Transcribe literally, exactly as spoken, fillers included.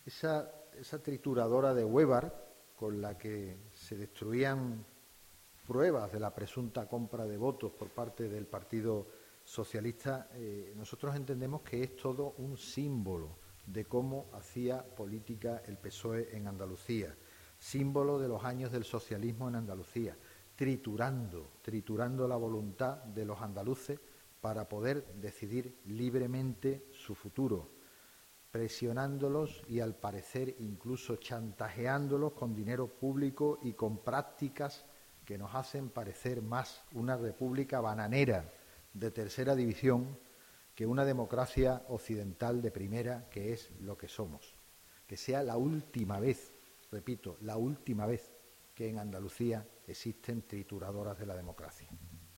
Esa, esa trituradora de Weber con la que se destruían pruebas de la presunta compra de votos por parte del Partido Socialista, eh, nosotros entendemos que es todo un símbolo de cómo hacía política el P S O E en Andalucía, símbolo de los años del socialismo en Andalucía, triturando, triturando la voluntad de los andaluces para poder decidir libremente su futuro, presionándolos y, al parecer, incluso chantajeándolos con dinero público y con prácticas que nos hacen parecer más una república bananera de tercera división que una democracia occidental de primera, que es lo que somos. Que sea la última vez, repito, la última vez que en Andalucía existen trituradoras de la democracia.